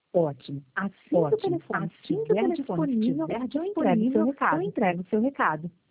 Ótimo. Assim que o telefone estiver disponível, eu entrego o seu recado.